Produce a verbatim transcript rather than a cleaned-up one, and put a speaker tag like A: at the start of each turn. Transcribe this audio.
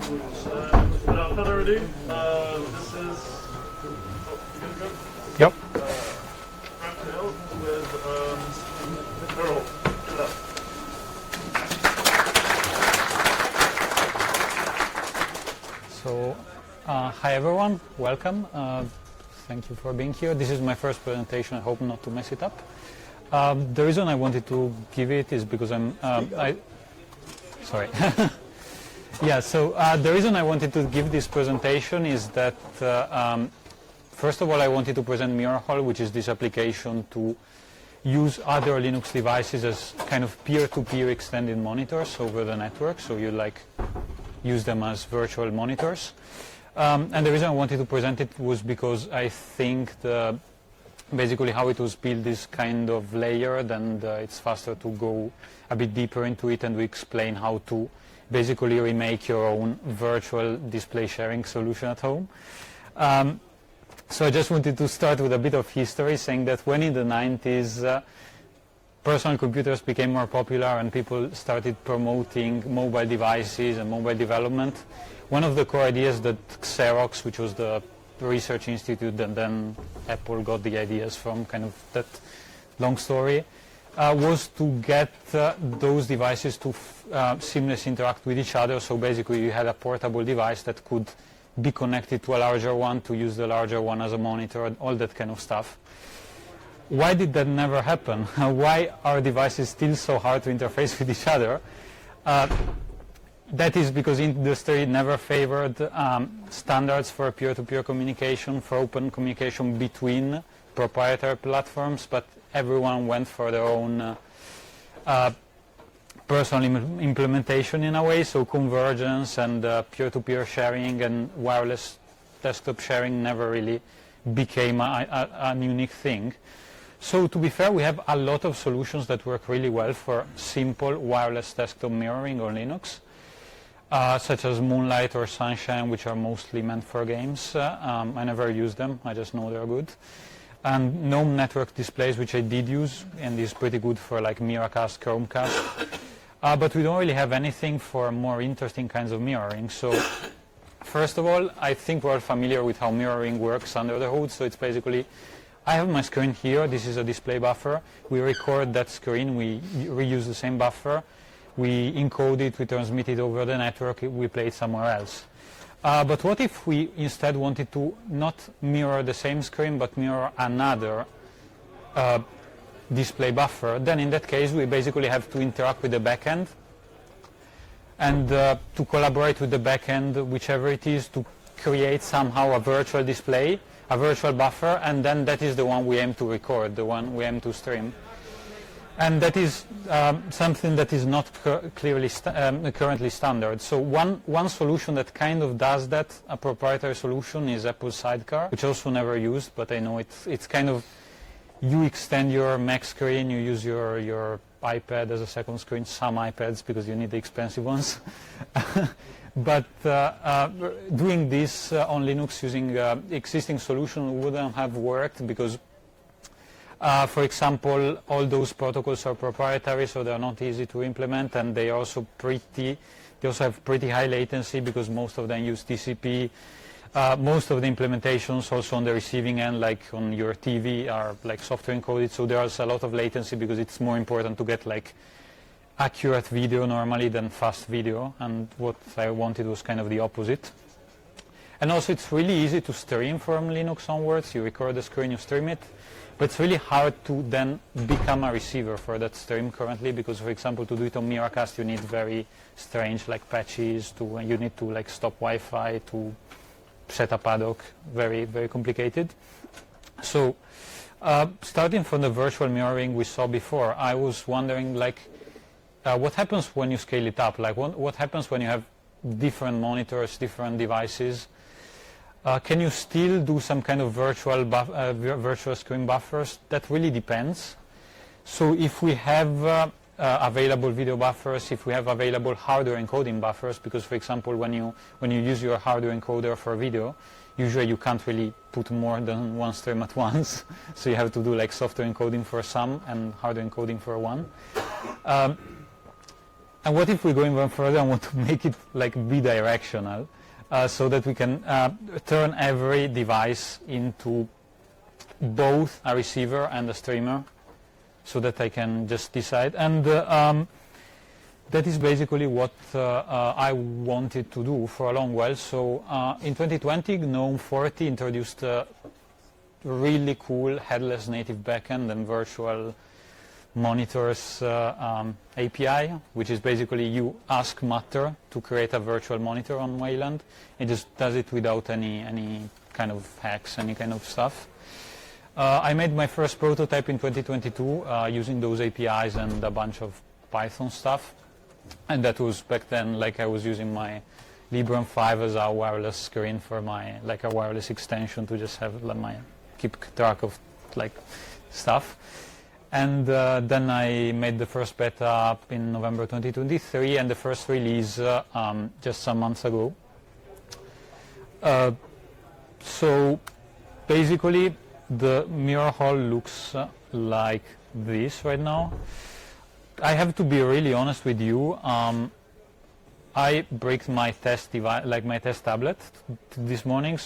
A: Uh, without further ado, uh, this is. Oh, you gonna go?
B: Yep.
A: Uh, Raphael with um, Earl. Give it up.
B: So, uh, hi everyone, welcome. Uh, thank you for being here. This is my first presentation. I hope not to mess it up. Um, the reason I wanted to give it is because I'm. Um, I, sorry. Yeah. So uh, the reason I wanted to give this presentation is that uh, um, first of all, I wanted to present MirrorHall, which is this application to use other Linux devices as kind of peer-to-peer extended monitors over the network. So you like use them as virtual monitors. Um, and the reason I wanted to present it was because I think the basically how it was built is kind of layered, and uh, it's faster to go a bit deeper into it and we explain how to basically remake your own virtual display sharing solution at home. Um, so I just wanted to start with a bit of history, saying that when in the nineties uh, personal computers became more popular and people started promoting mobile devices and mobile development, one of the core ideas that Xerox, which was the research institute, and then Apple got the ideas from, kind of that long story, uh, was to get uh, those devices to f uh, seamlessly interact with each other. So basically you had a portable device that could be connected to a larger one, to use the larger one as a monitor, and all that kind of stuff. Why did that never happen? Why are devices still so hard to interface with each other? Uh, That is because industry never favored um, standards for peer-to-peer communication, for open communication between proprietary platforms, but everyone went for their own uh, uh, personal im implementation in a way. So convergence and uh, peer-to-peer sharing and wireless desktop sharing never really became a, a, a unique thing. So to be fair, we have a lot of solutions that work really well for simple wireless desktop mirroring on Linux. Uh, such as Moonlight or Sunshine, which are mostly meant for games. Uh, um, I never use them, I just know they're good. And GNOME network displays, which I did use, and is pretty good for like Miracast, Chromecast. Uh, but we don't really have anything for more interesting kinds of mirroring. So first of all, I think we're all familiar with how mirroring works under the hood. So it's basically, I have my screen here, this is a display buffer. We record that screen, we reuse the same buffer. We encode it, we transmit it over the network, we play it somewhere else. Uh, but what if we instead wanted to not mirror the same screen, but mirror another uh, display buffer? Then in that case, we basically have to interact with the backend and uh, to collaborate with the backend, whichever it is, to create somehow a virtual display, a virtual buffer, and then that is the one we aim to record, the one we aim to stream. And that is um, something that is not clearly st um, currently standard. So one, one solution that kind of does that, a proprietary solution, is Apple Sidecar, which also never used, but I know it's, it's kind of, you extend your Mac screen, you use your, your iPad as a second screen, some iPads, because you need the expensive ones. But uh, uh, doing this uh, on Linux using uh, existing solution wouldn't have worked, because Uh, for example, all those protocols are proprietary, so they're not easy to implement, and they also pretty, they also have pretty high latency because most of them use T C P. Uh, most of the implementations also on the receiving end, like on your T V, are like software encoded, so there's a lot of latency because it's more important to get like accurate video normally than fast video, and what I wanted was kind of the opposite. And also it's really easy to stream from Linux onwards. You record the screen, you stream it. But it's really hard to then become a receiver for that stream currently, because, for example, to do it on Miracast, you need very strange like patches. To you need to like stop Wi-Fi, to set up ad hoc. Very very complicated. So, uh, starting from the virtual mirroring we saw before, I was wondering like, uh, what happens when you scale it up? Like, what what happens when you have different monitors, different devices? Uh, can you still do some kind of virtual, buff uh, virtual screen buffers? That really depends. So if we have uh, uh, available video buffers, if we have available hardware encoding buffers, because for example when you, when you use your hardware encoder for video, usually you can't really put more than one stream at once. So you have to do like software encoding for some and hardware encoding for one. Um, and what if we go even further and want to make it like bidirectional, uh, so that we can uh, turn every device into both a receiver and a streamer, so that I can just decide. And uh, um, that is basically what uh, uh, I wanted to do for a long while. So uh, in twenty twenty, GNOME forty introduced a really cool headless native backend and virtual monitors uh, um, A P I, which is basically you ask Matter to create a virtual monitor on Wayland. It just does it without any, any kind of hacks, any kind of stuff. Uh, I made my first prototype in twenty twenty-two uh, using those A P Is and a bunch of Python stuff. And that was back then, like I was using my Librem five as a wireless screen for my, like a wireless extension to just have like, my, keep track of like stuff. And uh, then I made the first beta up in November twenty twenty-three, and the first release uh, um, just some months ago. Uh, so basically, the mirror hall looks uh, like this right now. I have to be really honest with you. Um, I bricked my test device, like my test tablet, this morning.